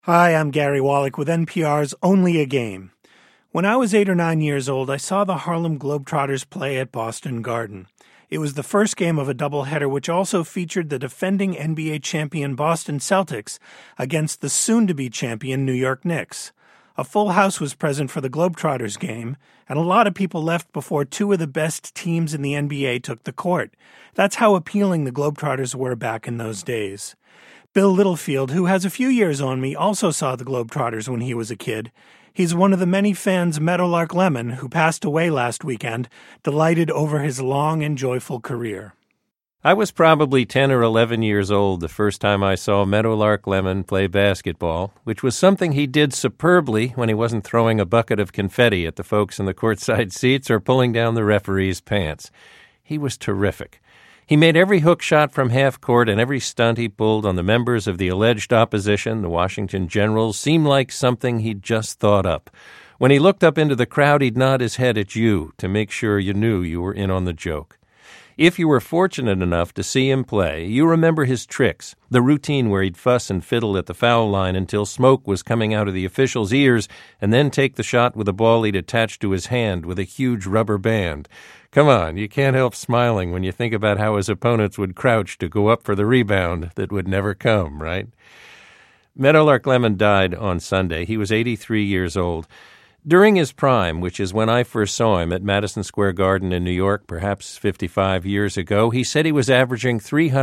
Hi, I'm Gary Wallach with NPR's Only a Game. When I was 8 or 9 years old, I saw the Harlem Globetrotters play at Boston Garden. It was the first game of a doubleheader which also featured the defending NBA champion Boston Celtics against the soon-to-be champion New York Knicks. A full house was present for the Globetrotters game, and a lot of people left before two of the best teams in the NBA took the court. That's how appealing the Globetrotters were back in those days. Bill Littlefield, who has a few years on me, also saw the Globetrotters when he was a kid. He's one of the many fans Meadowlark Lemon, who passed away last weekend, delighted over his long and joyful career. I was probably 10 or 11 years old the first time I saw Meadowlark Lemon play basketball, which was something he did superbly when he wasn't throwing a bucket of confetti at the folks in the courtside seats or pulling down the referee's pants. He was terrific. He made every hook shot from half court and every stunt he pulled on the members of the alleged opposition, the Washington Generals, seemed like something he'd just thought up. When he looked up into the crowd, he'd nod his head at you to make sure you knew you were in on the joke. If you were fortunate enough to see him play, you remember his tricks, the routine where he'd fuss and fiddle at the foul line until smoke was coming out of the official's ears, and then take the shot with a ball he'd attached to his hand with a huge rubber band. Come on, you can't help smiling when you think about how his opponents would crouch to go up for the rebound that would never come, right? Meadowlark Lemon died on Sunday. He was 83 years old. During his prime, which is when I first saw him at Madison Square Garden in New York, perhaps 55 years ago, he said he was averaging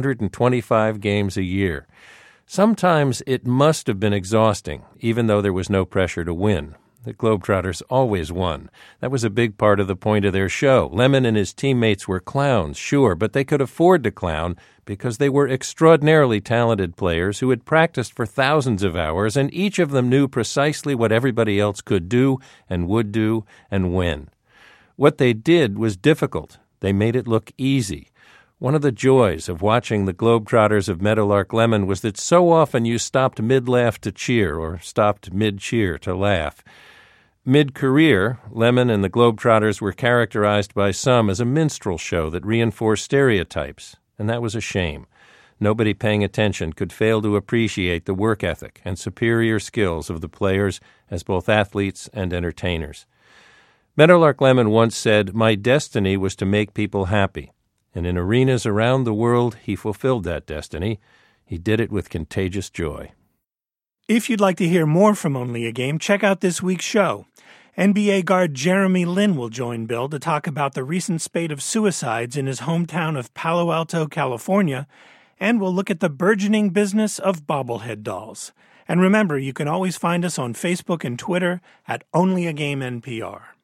325 games a year. Sometimes it must have been exhausting, even though there was no pressure to win. The Globetrotters always won. That was a big part of the point of their show. Lemon and his teammates were clowns, sure, but they could afford to clown because they were extraordinarily talented players who had practiced for thousands of hours, and each of them knew precisely what everybody else could do and would do and when. What they did was difficult. They made it look easy. One of the joys of watching the Globetrotters of Meadowlark Lemon was that so often you stopped mid-laugh to cheer or stopped mid-cheer to laugh. Mid-career, Lemon and the Globetrotters were characterized by some as a minstrel show that reinforced stereotypes, and that was a shame. Nobody paying attention could fail to appreciate the work ethic and superior skills of the players as both athletes and entertainers. Meadowlark Lemon once said, "My destiny was to make people happy," and in arenas around the world he fulfilled that destiny. He did it with contagious joy. If you'd like to hear more from Only a Game, check out this week's show. NBA guard Jeremy Lin will join Bill to talk about the recent spate of suicides in his hometown of Palo Alto, California, and we'll look at the burgeoning business of bobblehead dolls. And remember, you can always find us on Facebook and Twitter at Only a Game NPR.